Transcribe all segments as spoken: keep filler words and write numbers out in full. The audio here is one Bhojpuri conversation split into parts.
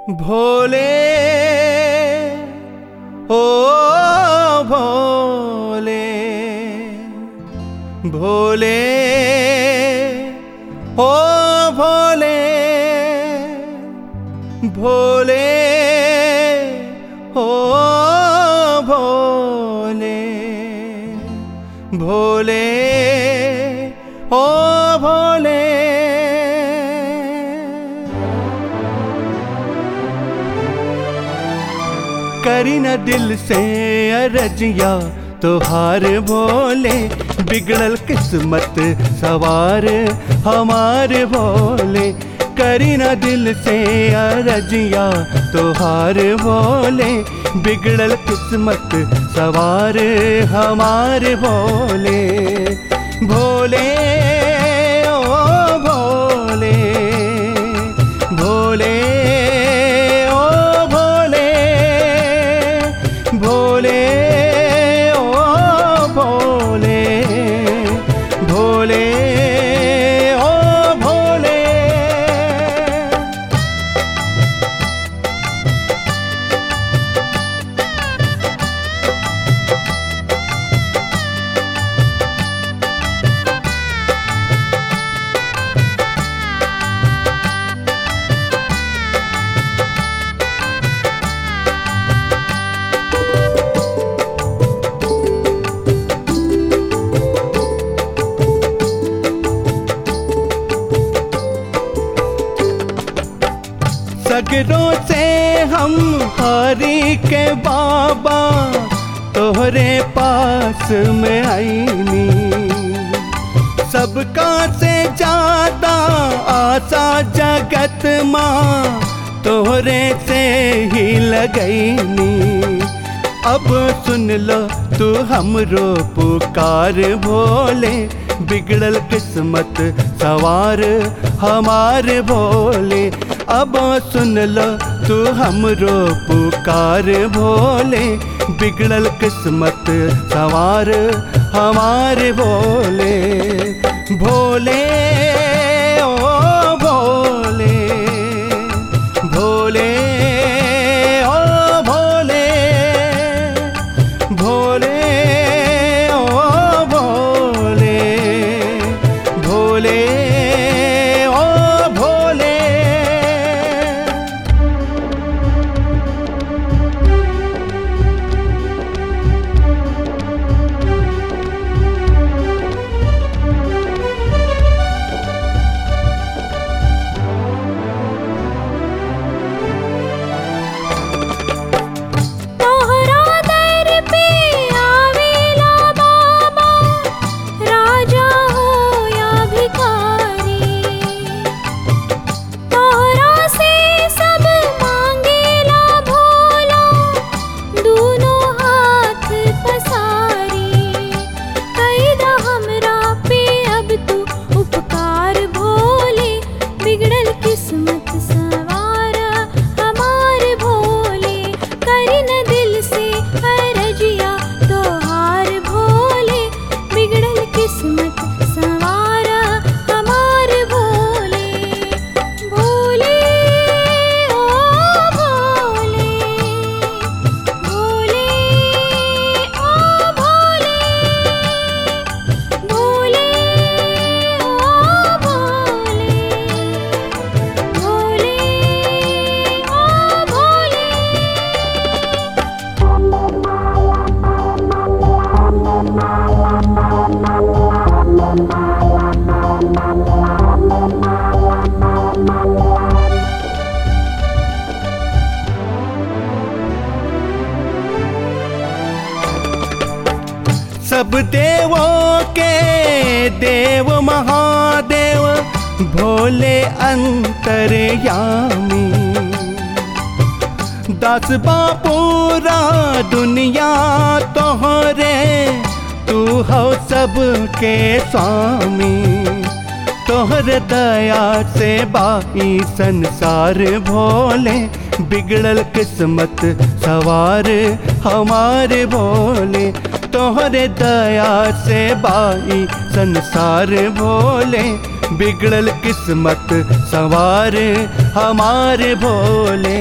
भोले ओ भोले भोले ओ भोले भोले ओ भोले भोले ओ भोले। करी न दिल से अरजिया तोहार भोले, बिगड़ल किस्मत सवार हमार भोले। करी न दिल से अरजिया तोहार भोले, बिगड़ल किस्मत सवार हमार भोले। भोले ओ भोले भोले ओ भोले भोले ओ भोले भोले ओ भोले। सगरों से हम हारी के बाबा तोहरे पास में आईनी, सबका से ज्यादा आशा जगत माँ तोहरे से ही लगईनी। अब सुन लो तू हमरो पुकार भोले, बिगड़ल किस्मत सवार हमार भोले। अब सुन लो तू हमरो पुकार भोले, बिगड़ल किस्मत सवार हमार भोले। भोले ओ भोले भोले ओ भोले भोले ओ भोले भोले ओ भोले। सब देवों के देव महादेव भोले अंतर्यामी, दस बापूरा दुनिया तोहरे तू हो सबके स्वामी। तोहर दया से बाई संसार भोले, बिगड़ल किस्मत सवार हमार भोले। तोहरे दया से बाई संसार भोले, बिगड़ल किस्मत संवार हमारे भोले।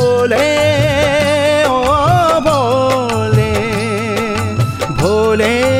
भोले ओ भोले, भोले